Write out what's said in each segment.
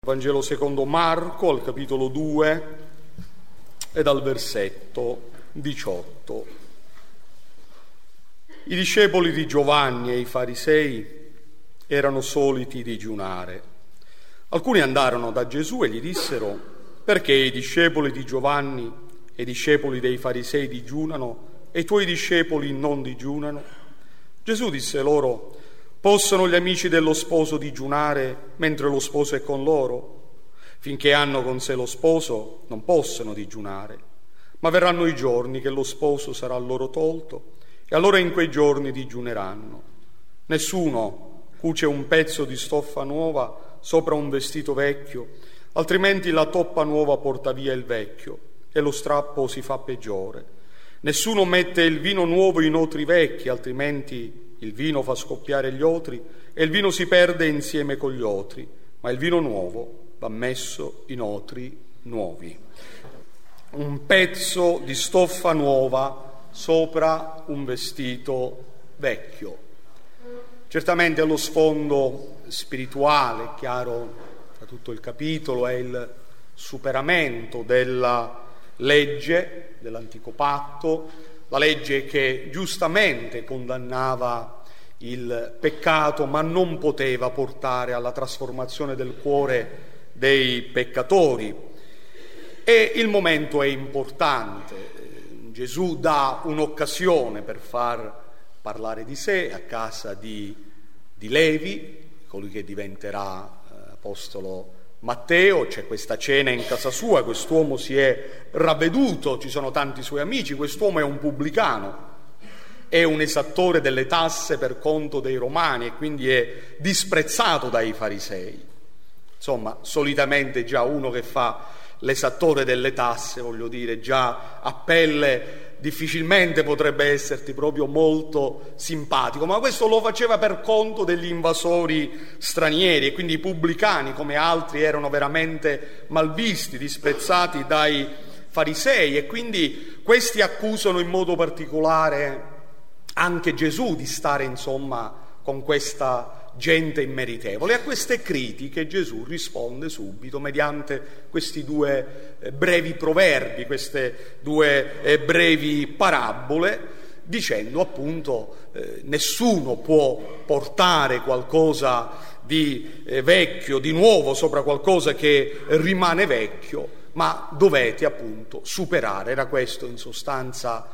Vangelo secondo Marco, al capitolo 2 e dal versetto 18. I discepoli di Giovanni e i farisei erano soliti digiunare. Alcuni andarono da Gesù e gli dissero: perché i discepoli di Giovanni e i discepoli dei farisei digiunano e i tuoi discepoli non digiunano? Gesù disse loro: possono gli amici dello sposo digiunare mentre lo sposo è con loro? Finché hanno con sé lo sposo non possono digiunare, ma verranno i giorni che lo sposo sarà loro tolto e allora in quei giorni digiuneranno. Nessuno cuce un pezzo di stoffa nuova sopra un vestito vecchio, altrimenti la toppa nuova porta via il vecchio e lo strappo si fa peggiore. Nessuno mette il vino nuovo in otri vecchi, altrimenti il vino fa scoppiare gli otri e il vino si perde insieme con gli otri, ma il vino nuovo va messo in otri nuovi. Un pezzo di stoffa nuova sopra un vestito vecchio. Certamente allo sfondo spirituale, chiaro da tutto il capitolo, è il superamento della legge dell'antico patto, la legge che giustamente condannava il peccato, ma non poteva portare alla trasformazione del cuore dei peccatori. E il momento è importante. Gesù dà un'occasione per far parlare di sé a casa di Levi, colui che diventerà apostolo Matteo. C'è questa cena in casa sua, quest'uomo si è ravveduto, ci sono tanti suoi amici, quest'uomo è un pubblicano, è un esattore delle tasse per conto dei romani e quindi è disprezzato dai farisei. Insomma, solitamente già uno che fa l'esattore delle tasse, voglio dire, già a pelle difficilmente potrebbe esserti proprio molto simpatico, ma questo lo faceva per conto degli invasori stranieri e quindi i pubblicani, come altri, erano veramente malvisti, disprezzati dai farisei e quindi questi accusano in modo particolare anche Gesù di stare insomma con questa gente immeritevole. A queste critiche Gesù risponde subito mediante questi due brevi proverbi, queste due brevi parabole, dicendo appunto nessuno può portare qualcosa di vecchio, di nuovo sopra qualcosa che rimane vecchio, ma dovete appunto superare. Era questo in sostanza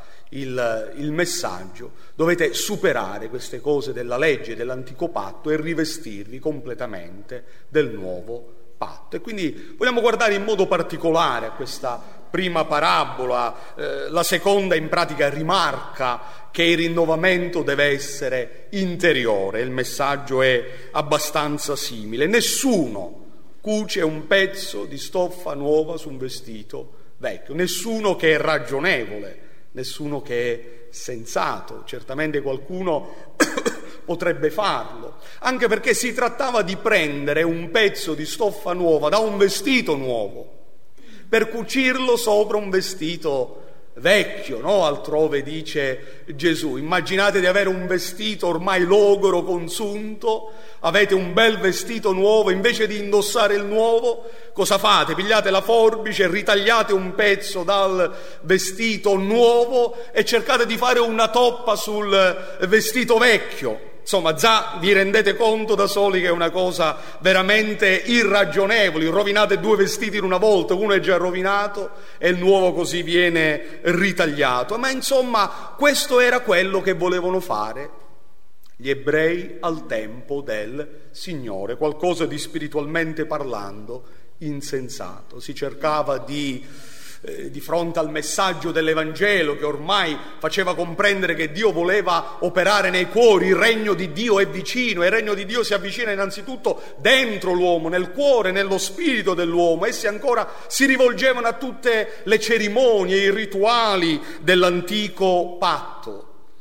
il messaggio: dovete superare queste cose della legge dell'antico patto e rivestirvi completamente del nuovo patto. E quindi vogliamo guardare in modo particolare a questa prima parabola. La seconda in pratica rimarca che il rinnovamento deve essere interiore. Il messaggio è abbastanza simile: nessuno cuce un pezzo di stoffa nuova su un vestito vecchio, nessuno che è ragionevole, nessuno che è sensato. Certamente qualcuno potrebbe farlo, anche perché si trattava di prendere un pezzo di stoffa nuova da un vestito nuovo per cucirlo sopra un vestito vecchio, no? Altrove dice Gesù: immaginate di avere un vestito ormai logoro, consunto, avete un bel vestito nuovo, invece di indossare il nuovo, cosa fate? Pigliate la forbice, ritagliate un pezzo dal vestito nuovo e cercate di fare una toppa sul vestito vecchio. Insomma, già vi rendete conto da soli che è una cosa veramente irragionevole. Rovinate due vestiti in una volta, uno è già rovinato e il nuovo così viene ritagliato. Ma insomma, questo era quello che volevano fare gli ebrei al tempo del Signore, qualcosa di spiritualmente parlando insensato. Si cercava di fronte al messaggio dell'Evangelo che ormai faceva comprendere che Dio voleva operare nei cuori, il regno di Dio è vicino, e il regno di Dio si avvicina innanzitutto dentro l'uomo, nel cuore, nello spirito dell'uomo. Essi ancora si rivolgevano a tutte le cerimonie, i rituali dell'antico patto.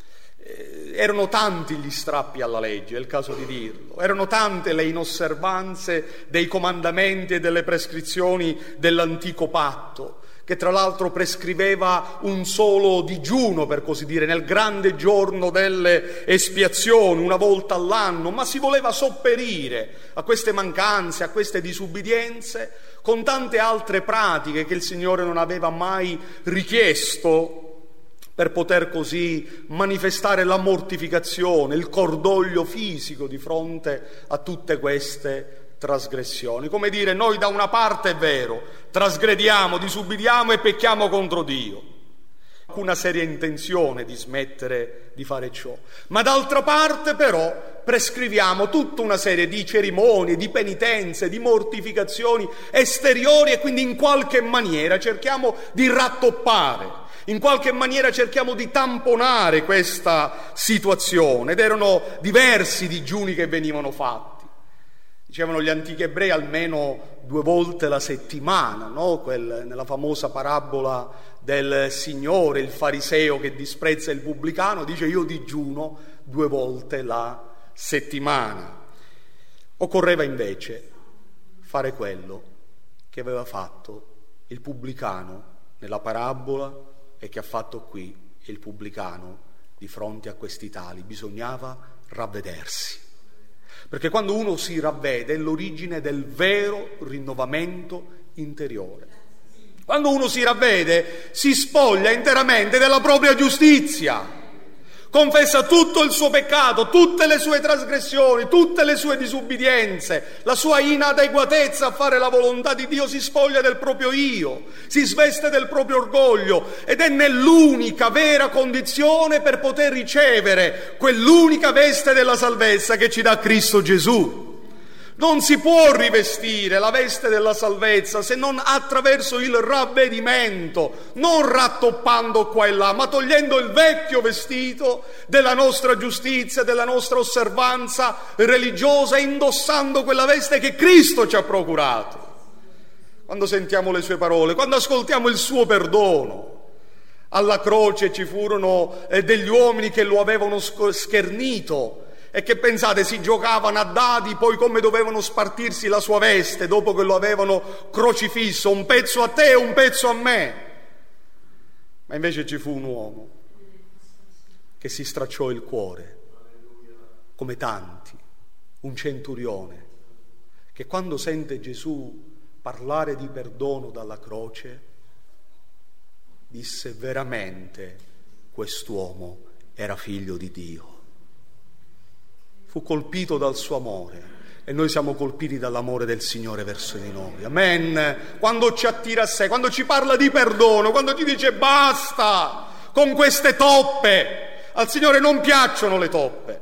Erano tanti gli strappi alla legge, è il caso di dirlo, erano tante le inosservanze dei comandamenti e delle prescrizioni dell'antico patto, che tra l'altro prescriveva un solo digiuno, per così dire, nel grande giorno delle espiazioni, una volta all'anno, ma si voleva sopperire a queste mancanze, a queste disubbidienze, con tante altre pratiche che il Signore non aveva mai richiesto, per poter così manifestare la mortificazione, il cordoglio fisico di fronte a tutte queste trasgressioni. Come dire, noi da una parte è vero, trasgrediamo, disubbidiamo e pecchiamo contro Dio, con una seria intenzione di smettere di fare ciò, ma d'altra parte però prescriviamo tutta una serie di cerimonie, di penitenze, di mortificazioni esteriori e quindi in qualche maniera cerchiamo di rattoppare, in qualche maniera cerchiamo di tamponare questa situazione. Ed erano diversi digiuni che venivano fatti. Dicevano gli antichi ebrei almeno 2 volte la settimana, no? Nella famosa parabola del Signore, il fariseo che disprezza il pubblicano, dice: io digiuno 2 volte la settimana. Occorreva invece fare quello che aveva fatto il pubblicano nella parabola e che ha fatto qui il pubblicano di fronte a questi tali. Bisognava ravvedersi, perché quando uno si ravvede è l'origine del vero rinnovamento interiore. Quando uno si ravvede si spoglia interamente della propria giustizia, confessa tutto il suo peccato, tutte le sue trasgressioni, tutte le sue disubbidienze, la sua inadeguatezza a fare la volontà di Dio, si spoglia del proprio io, si sveste del proprio orgoglio ed è nell'unica vera condizione per poter ricevere quell'unica veste della salvezza che ci dà Cristo Gesù. Non si può rivestire la veste della salvezza se non attraverso il ravvedimento, non rattoppando qua e là, ma togliendo il vecchio vestito della nostra giustizia, della nostra osservanza religiosa, e indossando quella veste che Cristo ci ha procurato. Quando sentiamo le sue parole, quando ascoltiamo il suo perdono. Alla croce ci furono degli uomini che lo avevano schernito, e che, pensate, si giocavano a dadi poi come dovevano spartirsi la sua veste dopo che lo avevano crocifisso, un pezzo a te e un pezzo a me. Ma invece ci fu un uomo che si stracciò il cuore, come tanti, un centurione, che quando sente Gesù parlare di perdono dalla croce, disse: veramente quest'uomo era figlio di Dio. Fu colpito dal suo amore e noi siamo colpiti dall'amore del Signore verso di noi. Amen. Quando ci attira a sé, quando ci parla di perdono, quando ci dice basta con queste toppe. Al Signore non piacciono le toppe.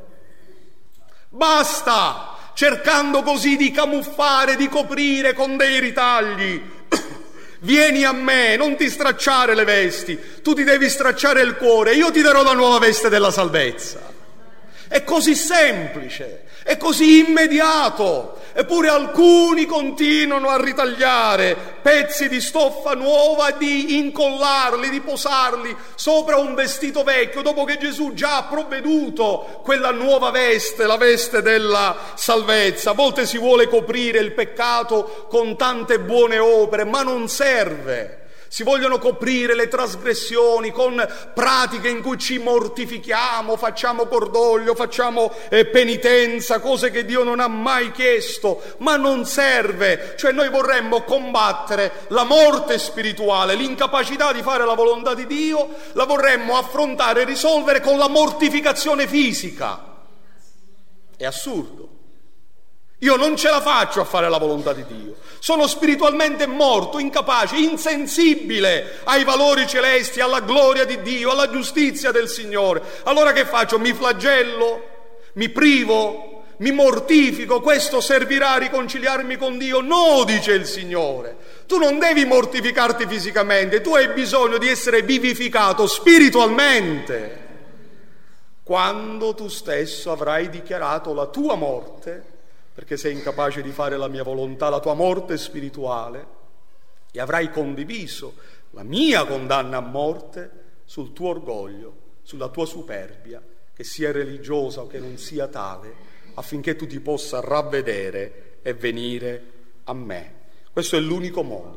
Basta, cercando così di camuffare, di coprire con dei ritagli. Vieni a me, non ti stracciare le vesti, tu ti devi stracciare il cuore, io ti darò la nuova veste della salvezza. È così semplice, è così immediato, eppure alcuni continuano a ritagliare pezzi di stoffa nuova e di incollarli, di posarli sopra un vestito vecchio, dopo che Gesù già ha provveduto quella nuova veste, la veste della salvezza. A volte si vuole coprire il peccato con tante buone opere, ma non serve. Si vogliono coprire le trasgressioni con pratiche in cui ci mortifichiamo, facciamo cordoglio, facciamo penitenza, cose che Dio non ha mai chiesto, ma non serve. Cioè noi vorremmo combattere la morte spirituale, l'incapacità di fare la volontà di Dio, la vorremmo affrontare e risolvere con la mortificazione fisica. È assurdo. Io non ce la faccio a fare la volontà di Dio. Sono spiritualmente morto, incapace, insensibile ai valori celesti, alla gloria di Dio, alla giustizia del Signore. Allora che faccio? Mi flagello? Mi privo? Mi mortifico? Questo servirà a riconciliarmi con Dio? No, dice il Signore. Tu non devi mortificarti fisicamente, tu hai bisogno di essere vivificato spiritualmente. Quando tu stesso avrai dichiarato la tua morte, perché sei incapace di fare la mia volontà, la tua morte spirituale, e avrai condiviso la mia condanna a morte sul tuo orgoglio, sulla tua superbia, che sia religiosa o che non sia tale, affinché tu ti possa ravvedere e venire a me. Questo è l'unico modo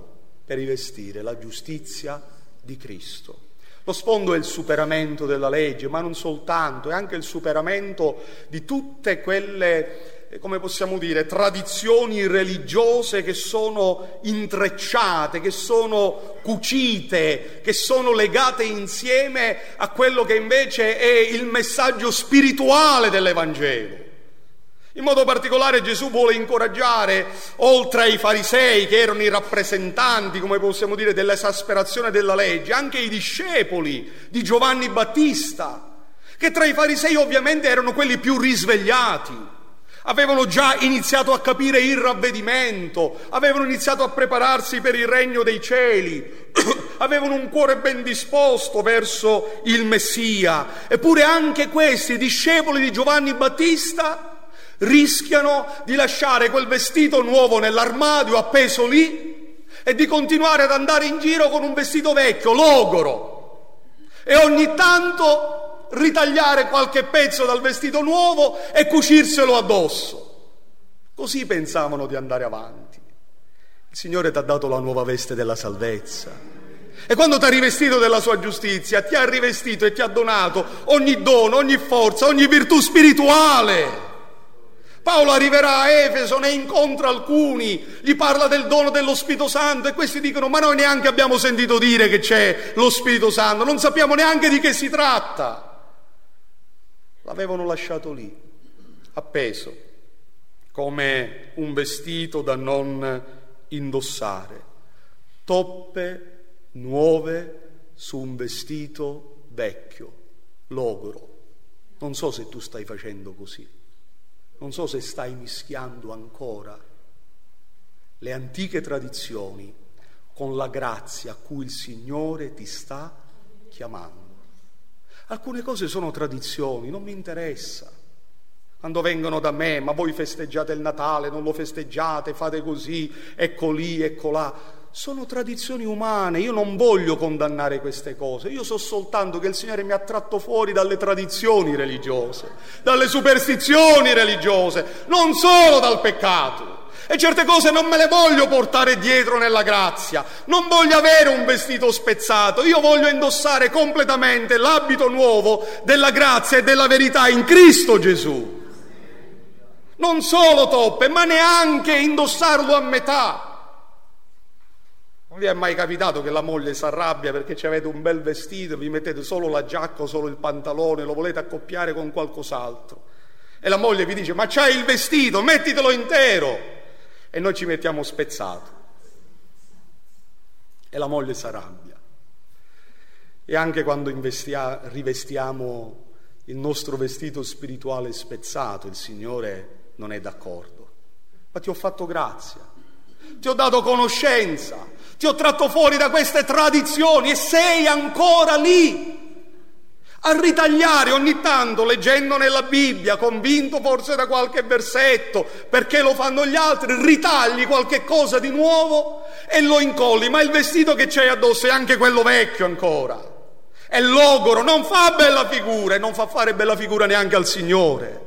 per rivestire la giustizia di Cristo. Lo sfondo è il superamento della legge, ma non soltanto, è anche il superamento di tutte quelle, come possiamo dire, tradizioni religiose che sono intrecciate, che sono cucite, che sono legate insieme a quello che invece è il messaggio spirituale dell'Evangelo. In modo particolare Gesù vuole incoraggiare, oltre ai farisei che erano i rappresentanti, come possiamo dire, dell'esasperazione della legge, anche i discepoli di Giovanni Battista, che tra i farisei ovviamente erano quelli più risvegliati, avevano già iniziato a capire il ravvedimento, avevano iniziato a prepararsi per il regno dei cieli, avevano un cuore ben disposto verso il Messia. Eppure anche questi discepoli di Giovanni Battista rischiano di lasciare quel vestito nuovo nell'armadio appeso lì e di continuare ad andare in giro con un vestito vecchio, logoro, e ogni tanto ritagliare qualche pezzo dal vestito nuovo e cucirselo addosso. Così pensavano di andare avanti. Il Signore ti ha dato la nuova veste della salvezza. E quando ti ha rivestito della sua giustizia, ti ha rivestito e ti ha donato ogni dono, ogni forza, ogni virtù spirituale. Paolo arriverà a Efeso, ne incontra alcuni, gli parla del dono dello Spirito Santo e questi dicono: ma noi neanche abbiamo sentito dire che c'è lo Spirito Santo, non sappiamo neanche di che si tratta. L'avevano lasciato lì, appeso, come un vestito da non indossare, toppe nuove su un vestito vecchio, logoro. Non so se tu stai facendo così. Non so se stai mischiando ancora le antiche tradizioni con la grazia a cui il Signore ti sta chiamando. Alcune cose sono tradizioni, non mi interessa. Quando vengono da me: ma voi festeggiate il Natale, non lo festeggiate, fate così, ecco lì, ecco là. Sono tradizioni umane, io non voglio condannare queste cose, io so soltanto che il Signore mi ha tratto fuori dalle tradizioni religiose, dalle superstizioni religiose, non solo dal peccato. E certe cose non me le voglio portare dietro nella grazia, non voglio avere un vestito spezzato, io voglio indossare completamente l'abito nuovo della grazia e della verità in Cristo Gesù. Non solo toppe, ma neanche indossarlo a metà. Non vi è mai capitato che la moglie si arrabbia perché ci avete un bel vestito, vi mettete solo la giacca o solo il pantalone, lo volete accoppiare con qualcos'altro e la moglie vi dice: ma c'hai il vestito, mettitelo intero, e noi ci mettiamo spezzato e la moglie si arrabbia. E anche quando rivestiamo il nostro vestito spirituale spezzato, il Signore non è d'accordo. Ma ti ho fatto grazia, ti ho dato conoscenza, ti ho tratto fuori da queste tradizioni e sei ancora lì a ritagliare ogni tanto, leggendo nella Bibbia, convinto forse da qualche versetto, perché lo fanno gli altri, ritagli qualche cosa di nuovo e lo incolli, ma il vestito che c'hai addosso è anche quello vecchio ancora, è logoro, non fa bella figura e non fa fare bella figura neanche al Signore.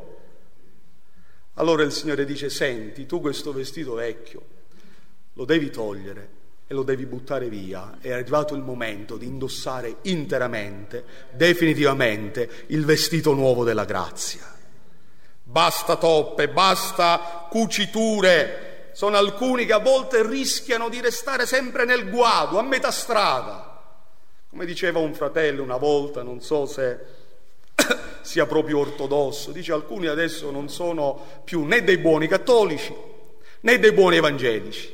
Allora il Signore dice: senti, tu questo vestito vecchio lo devi togliere e lo devi buttare via. È arrivato il momento di indossare interamente, definitivamente, il vestito nuovo della grazia. Basta toppe, basta cuciture. Sono alcuni che a volte rischiano di restare sempre nel guado, a metà strada. Come diceva un fratello una volta, non so se sia proprio ortodosso, dice: alcuni adesso non sono più né dei buoni cattolici né dei buoni evangelici,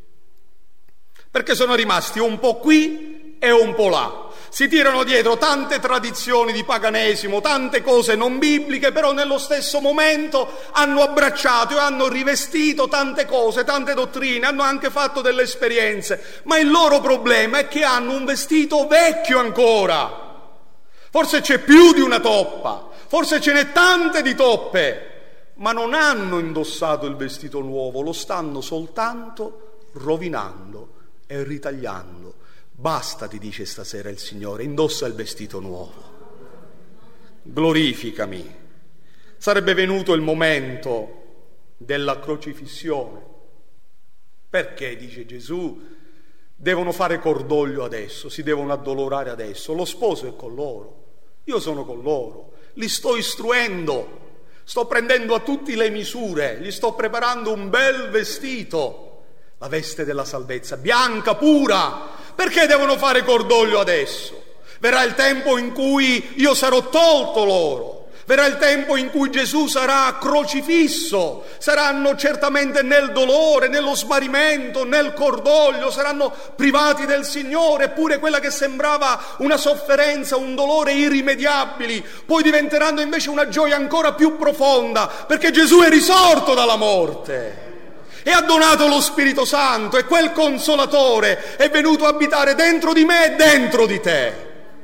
perché sono rimasti un po' qui e un po' là. Si tirano dietro tante tradizioni di paganesimo, tante cose non bibliche, però nello stesso momento hanno abbracciato e hanno rivestito tante cose, tante dottrine, hanno anche fatto delle esperienze, ma il loro problema è che hanno un vestito vecchio ancora. Forse c'è più di una toppa, forse ce n'è tante di toppe, ma non hanno indossato il vestito nuovo, lo stanno soltanto rovinando e ritagliando. Basta, ti dice stasera il Signore, indossa il vestito nuovo, glorificami. Sarebbe venuto il momento della crocifissione. Perché, dice Gesù, devono fare cordoglio adesso, si devono addolorare adesso. Lo sposo è con loro, io sono con loro, li sto istruendo, sto prendendo a tutti le misure, gli sto preparando un bel vestito, la veste della salvezza, bianca, pura. Perché devono fare cordoglio adesso? Verrà il tempo in cui io sarò tolto loro, verrà il tempo in cui Gesù sarà crocifisso, saranno certamente nel dolore, nello smarrimento, nel cordoglio, saranno privati del Signore, eppure quella che sembrava una sofferenza, un dolore irrimediabili, poi diventeranno invece una gioia ancora più profonda, perché Gesù è risorto dalla morte e ha donato lo Spirito Santo, e quel Consolatore è venuto a abitare dentro di me e dentro di te.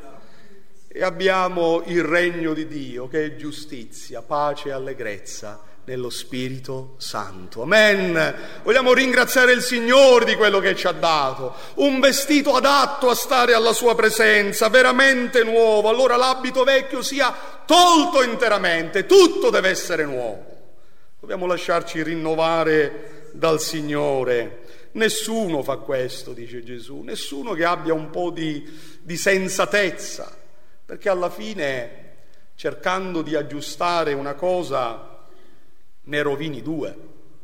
E abbiamo il regno di Dio, che è giustizia, pace e allegrezza nello Spirito Santo. Amen. Vogliamo ringraziare il Signore di quello che ci ha dato, un vestito adatto a stare alla sua presenza, veramente nuovo. Allora l'abito vecchio sia tolto interamente, tutto deve essere nuovo. Dobbiamo lasciarci rinnovare dal Signore. Nessuno fa questo, dice Gesù, nessuno che abbia un po' di sensatezza, perché alla fine, cercando di aggiustare una cosa, ne rovini due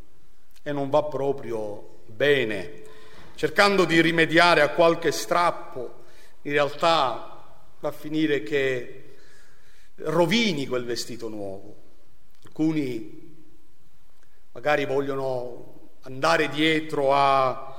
e non va proprio bene. Cercando di rimediare a qualche strappo, in realtà va a finire che rovini quel vestito nuovo. Alcuni magari vogliono andare dietro a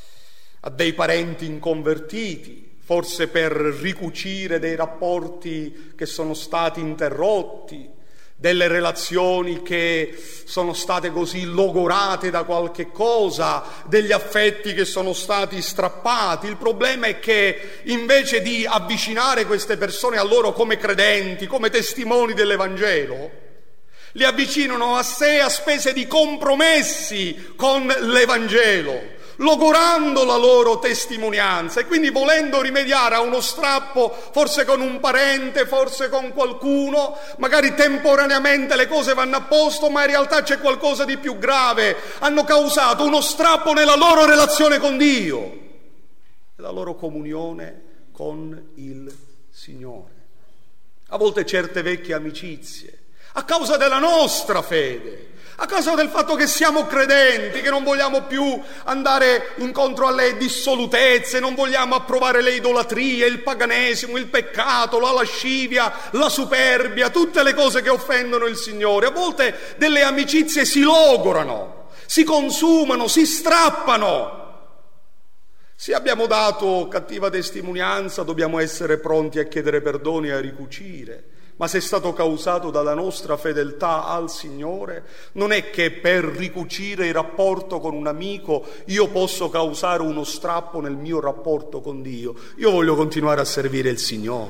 dei parenti inconvertiti, forse per ricucire dei rapporti che sono stati interrotti, delle relazioni che sono state così logorate da qualche cosa, degli affetti che sono stati strappati. Il problema è che invece di avvicinare queste persone a loro come credenti, come testimoni dell'Evangelo, li avvicinano a sé a spese di compromessi con l'Evangelo, logorando la loro testimonianza, e quindi volendo rimediare a uno strappo, forse con un parente, forse con qualcuno, magari temporaneamente le cose vanno a posto, ma in realtà c'è qualcosa di più grave. Hanno causato uno strappo nella loro relazione con Dio, nella loro comunione con il Signore. A volte certe vecchie amicizie, a causa della nostra fede, a causa del fatto che siamo credenti, che non vogliamo più andare incontro alle dissolutezze, non vogliamo approvare le idolatrie, il paganesimo, il peccato, la lascivia, la superbia, tutte le cose che offendono il Signore. A volte delle amicizie si logorano, si consumano, si strappano. Se abbiamo dato cattiva testimonianza, dobbiamo essere pronti a chiedere perdono e a ricucire. Ma se è stato causato dalla nostra fedeltà al Signore, non è che per ricucire il rapporto con un amico io posso causare uno strappo nel mio rapporto con Dio. Io voglio continuare a servire il Signore.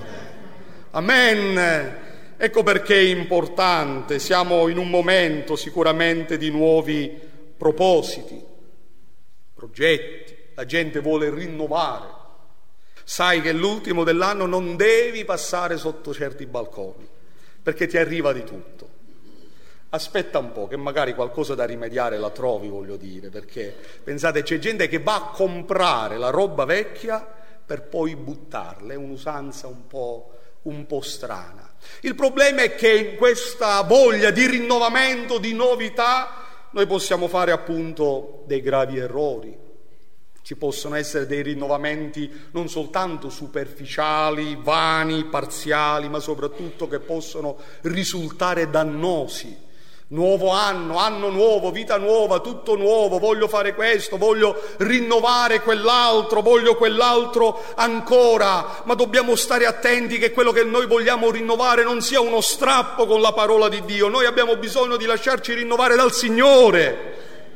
Amen. Ecco perché è importante. Siamo in un momento sicuramente di nuovi propositi, progetti. La gente vuole rinnovare. Sai che l'ultimo dell'anno non devi passare sotto certi balconi, perché ti arriva di tutto. Aspetta un po', che magari qualcosa da rimediare la trovi, voglio dire, perché pensate, c'è gente che va a comprare la roba vecchia per poi buttarla, è un'usanza un po' strana. Il problema è che in questa voglia di rinnovamento, di novità, noi possiamo fare appunto dei gravi errori. Ci possono essere dei rinnovamenti non soltanto superficiali, vani, parziali, ma soprattutto che possono risultare dannosi. Nuovo anno, anno nuovo, vita nuova, tutto nuovo, voglio fare questo, voglio rinnovare quell'altro, voglio quell'altro ancora, ma dobbiamo stare attenti che quello che noi vogliamo rinnovare non sia uno strappo con la parola di Dio. Noi abbiamo bisogno di lasciarci rinnovare dal Signore,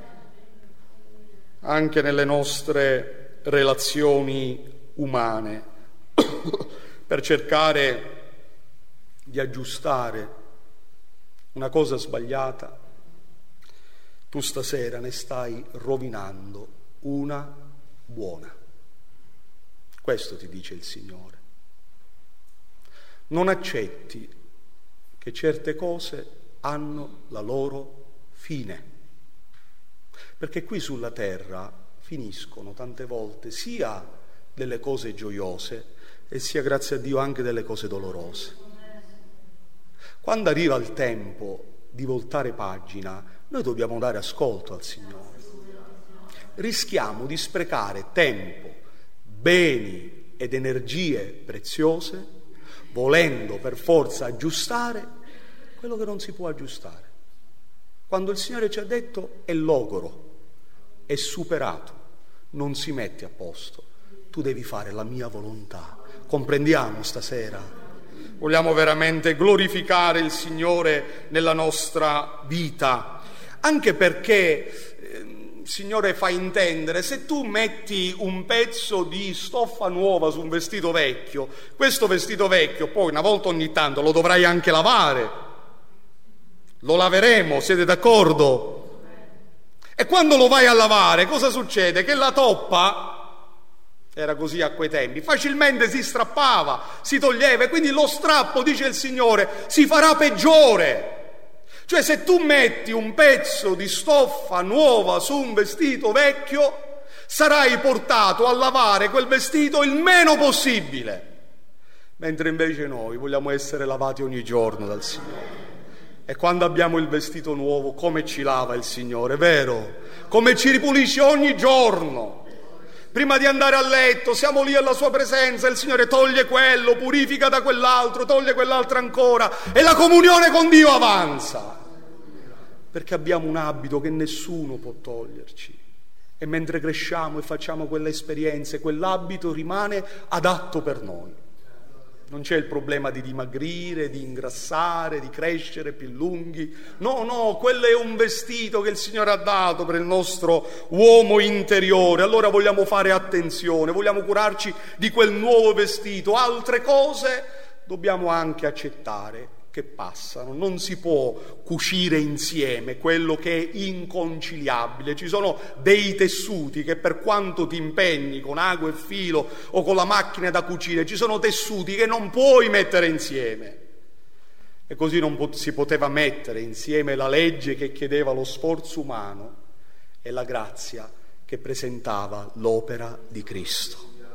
anche nelle nostre relazioni umane, per cercare di aggiustare una cosa sbagliata. Tu stasera ne stai rovinando una buona. Questo ti dice il Signore. Non accetti che certe cose hanno la loro fine. Perché qui sulla terra finiscono tante volte sia delle cose gioiose e sia, grazie a Dio, anche delle cose dolorose. Quando arriva il tempo di voltare pagina, noi dobbiamo dare ascolto al Signore. Rischiamo di sprecare tempo, beni ed energie preziose, volendo per forza aggiustare quello che non si può aggiustare. Quando il Signore ci ha detto è logoro, è superato, non si mette a posto, tu devi fare la mia volontà. Comprendiamo stasera? Vogliamo veramente glorificare il Signore nella nostra vita, anche perché il Signore fa intendere, se tu metti un pezzo di stoffa nuova su un vestito vecchio, questo vestito vecchio poi una volta ogni tanto lo dovrai anche lavare, lo laveremo, siete d'accordo? E quando lo vai a lavare cosa succede? Che la toppa, era così a quei tempi, facilmente si strappava, si toglieva, e quindi lo strappo, dice il Signore, si farà peggiore. Cioè, se tu metti un pezzo di stoffa nuova su un vestito vecchio, sarai portato a lavare quel vestito il meno possibile, mentre invece noi vogliamo essere lavati ogni giorno dal Signore. E quando abbiamo il vestito nuovo, come ci lava il Signore, vero? Come ci ripulisce ogni giorno. Prima di andare a letto siamo lì alla sua presenza, il Signore toglie quello, purifica da quell'altro, toglie quell'altro ancora, e la comunione con Dio avanza, perché abbiamo un abito che nessuno può toglierci, e mentre cresciamo e facciamo quelle esperienze, quell'abito rimane adatto per noi. Non c'è il problema di dimagrire, di ingrassare, di crescere più lunghi. No, quello è un vestito che il Signore ha dato per il nostro uomo interiore. Allora vogliamo fare attenzione, vogliamo curarci di quel nuovo vestito. Altre cose dobbiamo anche accettare che passano. Non si può cucire insieme quello che è inconciliabile. Ci sono dei tessuti che, per quanto ti impegni con ago e filo o con la macchina da cucire, ci sono tessuti che non puoi mettere insieme. E così non si poteva mettere insieme la legge che chiedeva lo sforzo umano e la grazia che presentava l'opera di Cristo.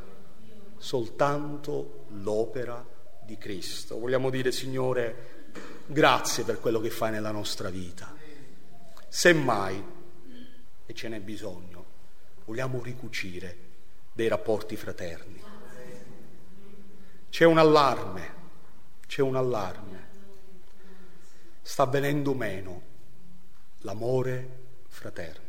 Soltanto l'opera di Cristo. Vogliamo dire, Signore, grazie per quello che fai nella nostra vita. Semmai, e ce n'è bisogno, vogliamo ricucire dei rapporti fraterni. C'è un allarme. Sta venendo meno l'amore fraterno.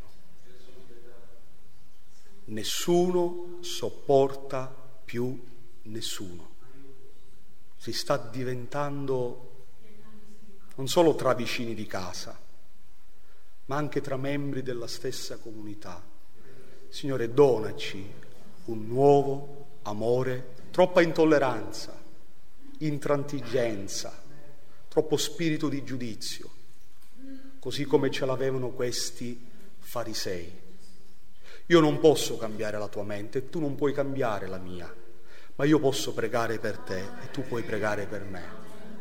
Nessuno sopporta più nessuno. Si sta diventando non solo tra vicini di casa, ma anche tra membri della stessa comunità. Signore, donaci un nuovo amore. Troppa intolleranza, intransigenza, troppo spirito di giudizio, così come ce l'avevano questi farisei. Io non posso cambiare la tua mente e tu non puoi cambiare la mia, ma io posso pregare per te e tu puoi pregare per me.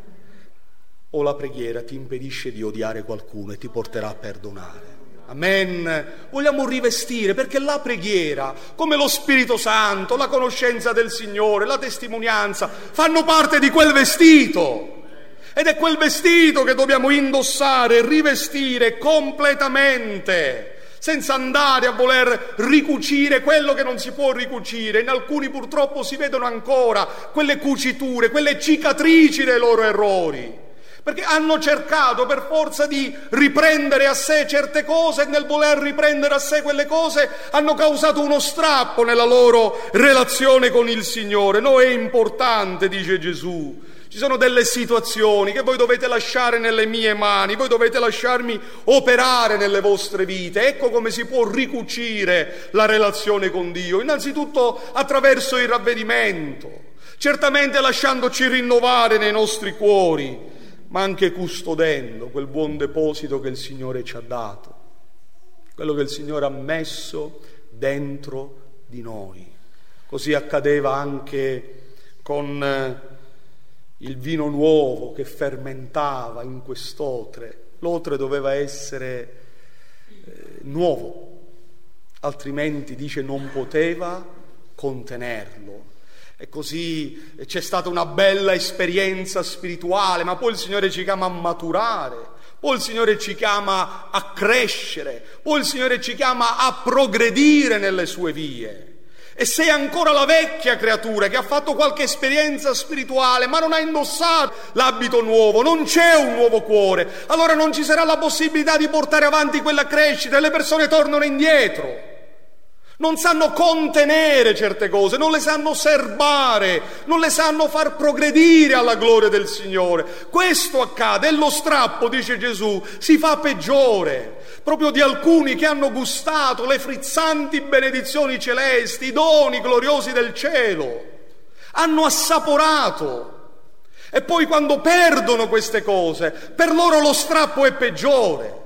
O la preghiera ti impedisce di odiare qualcuno e ti porterà a perdonare. Amen. Vogliamo rivestire, perché la preghiera, come lo Spirito Santo, la conoscenza del Signore, la testimonianza, fanno parte di quel vestito. Ed è quel vestito che dobbiamo indossare, rivestire completamente, senza andare a voler ricucire quello che non si può ricucire. In alcuni purtroppo si vedono ancora quelle cuciture, quelle cicatrici dei loro errori, perché hanno cercato per forza di riprendere a sé certe cose, e nel voler riprendere a sé quelle cose hanno causato uno strappo nella loro relazione con il Signore. No, è importante, dice Gesù. Ci sono delle situazioni che voi dovete lasciare nelle mie mani, voi dovete lasciarmi operare nelle vostre vite. Ecco come si può ricucire la relazione con Dio. Innanzitutto attraverso il ravvedimento, certamente lasciandoci rinnovare nei nostri cuori, ma anche custodendo quel buon deposito che il Signore ci ha dato, quello che il Signore ha messo dentro di noi. Così accadeva anche con il vino nuovo che fermentava in quest'otre. L'otre doveva essere nuovo, altrimenti, dice, non poteva contenerlo. E così c'è stata una bella esperienza spirituale, ma poi il Signore ci chiama a maturare, poi il Signore ci chiama a crescere, poi il Signore ci chiama a progredire nelle sue vie. E sei ancora la vecchia creatura che ha fatto qualche esperienza spirituale ma non ha indossato l'abito nuovo, non c'è un nuovo cuore, allora non ci sarà la possibilità di portare avanti quella crescita e le persone tornano indietro. Non sanno contenere certe cose, non le sanno serbare, non le sanno far progredire alla gloria del Signore. Questo accade e lo strappo, dice Gesù, si fa peggiore proprio di alcuni che hanno gustato le frizzanti benedizioni celesti, i doni gloriosi del cielo, hanno assaporato e poi quando perdono queste cose, per loro lo strappo è peggiore.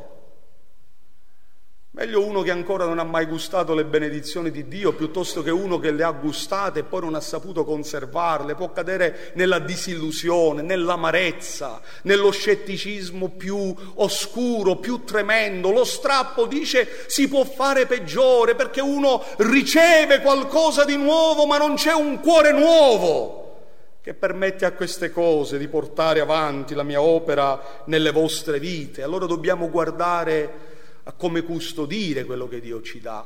Meglio uno che ancora non ha mai gustato le benedizioni di Dio piuttosto che uno che le ha gustate e poi non ha saputo conservarle. Può cadere nella disillusione, nell'amarezza, nello scetticismo più oscuro, più tremendo. Lo strappo, dice, si può fare peggiore perché uno riceve qualcosa di nuovo ma non c'è un cuore nuovo che permette a queste cose di portare avanti la mia opera nelle vostre vite. Allora dobbiamo guardare a come custodire quello che Dio ci dà.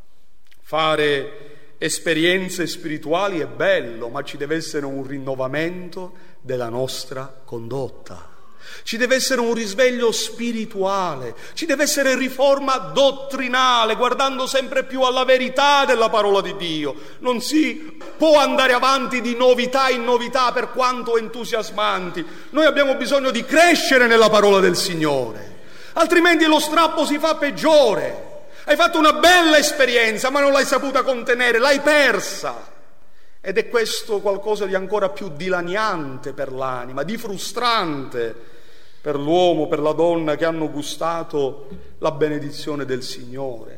Fare esperienze spirituali è bello, ma ci deve essere un rinnovamento della nostra condotta. Ci deve essere un risveglio spirituale, ci deve essere riforma dottrinale, guardando sempre più alla verità della parola di Dio. Non si può andare avanti di novità in novità per quanto entusiasmanti. Noi abbiamo bisogno di crescere nella parola del Signore. Altrimenti lo strappo si fa peggiore. Hai fatto una bella esperienza, ma non l'hai saputa contenere, l'hai persa. Ed è questo qualcosa di ancora più dilaniante per l'anima, di frustrante per l'uomo, per la donna che hanno gustato la benedizione del Signore.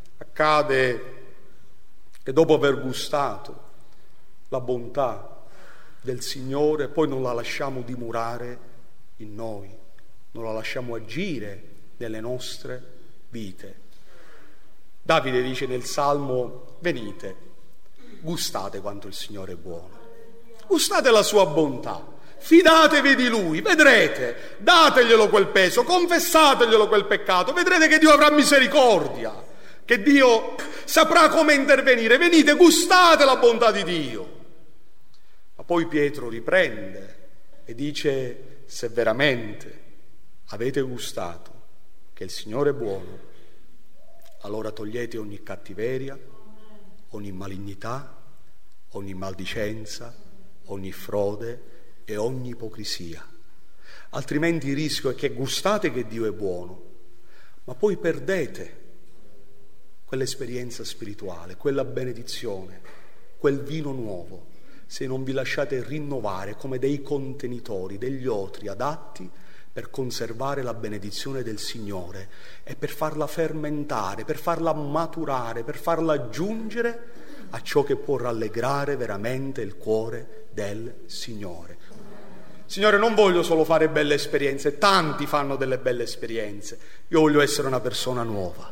Accade che dopo aver gustato la bontà del Signore, poi non la lasciamo dimorare in noi. Non la lasciamo agire nelle nostre vite. Davide dice nel Salmo: venite, gustate quanto il Signore è buono, gustate la sua bontà, fidatevi di Lui, vedrete, dateglielo quel peso, confessateglielo quel peccato, vedrete che Dio avrà misericordia, che Dio saprà come intervenire. Venite, gustate la bontà di Dio. Ma poi Pietro riprende e dice: se veramente avete gustato che il Signore è buono, allora togliete ogni cattiveria, ogni malignità, ogni maldicenza, ogni frode e ogni ipocrisia. Altrimenti il rischio è che gustate che Dio è buono, ma poi perdete quell'esperienza spirituale, quella benedizione, quel vino nuovo, se non vi lasciate rinnovare come dei contenitori, degli otri adatti per conservare la benedizione del Signore e per farla fermentare, per farla maturare, per farla aggiungere a ciò che può rallegrare veramente il cuore del Signore. Signore, non voglio solo fare belle esperienze, tanti fanno delle belle esperienze, io voglio essere una persona nuova.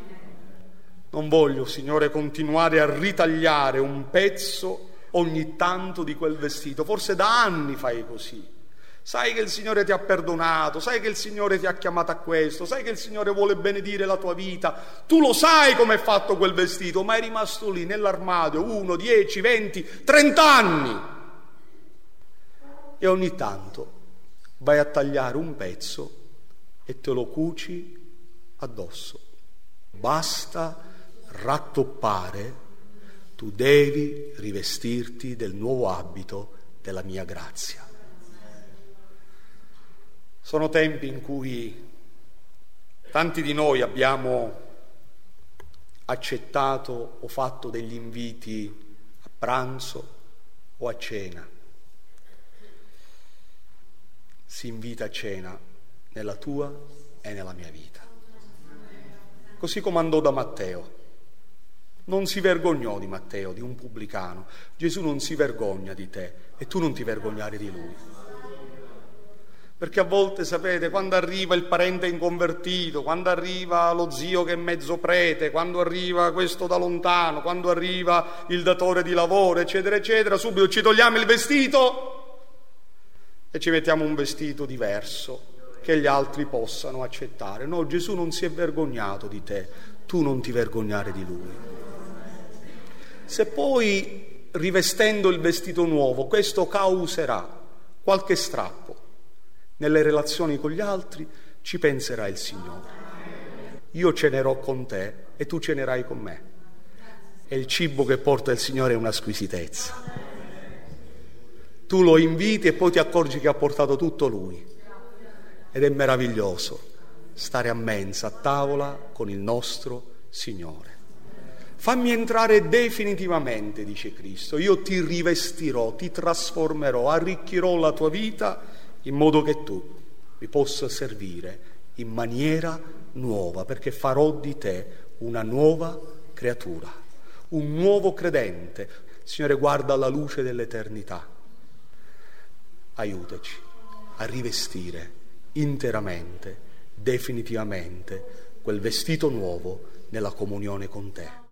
Non voglio, Signore, continuare a ritagliare un pezzo ogni tanto di quel vestito. Forse da anni fai così. Sai che il Signore ti ha perdonato, sai che il Signore ti ha chiamato a questo, sai che il Signore vuole benedire la tua vita, tu lo sai come è fatto quel vestito, ma è rimasto lì nell'armadio 1, 10, 20, 30 anni. E ogni tanto vai a tagliare un pezzo e te lo cuci addosso. Basta rattoppare, tu devi rivestirti del nuovo abito della mia grazia. Sono tempi in cui tanti di noi abbiamo accettato o fatto degli inviti a pranzo o a cena. Si invita a cena nella tua e nella mia vita. Così come andò da Matteo. Non si vergognò di Matteo, di un pubblicano. Gesù non si vergogna di te e tu non ti vergognare di lui. Perché a volte, sapete, quando arriva il parente inconvertito, quando arriva lo zio che è mezzo prete, quando arriva questo da lontano, quando arriva il datore di lavoro, eccetera, eccetera, subito ci togliamo il vestito e ci mettiamo un vestito diverso che gli altri possano accettare. No, Gesù non si è vergognato di te, tu non ti vergognare di Lui. Se poi, rivestendo il vestito nuovo, questo causerà qualche strappo nelle relazioni con gli altri, ci penserà il Signore. Io cenerò con te e tu cenerai con me. E il cibo che porta il Signore è una squisitezza. Tu lo inviti e poi ti accorgi che ha portato tutto Lui. Ed è meraviglioso stare a mensa, a tavola con il nostro Signore. Fammi entrare definitivamente, dice Cristo. Io ti rivestirò, ti trasformerò, arricchirò la tua vita in modo che tu mi possa servire in maniera nuova, perché farò di te una nuova creatura, un nuovo credente. Il Signore guarda alla luce dell'eternità. Aiutaci a rivestire interamente, definitivamente, quel vestito nuovo nella comunione con te.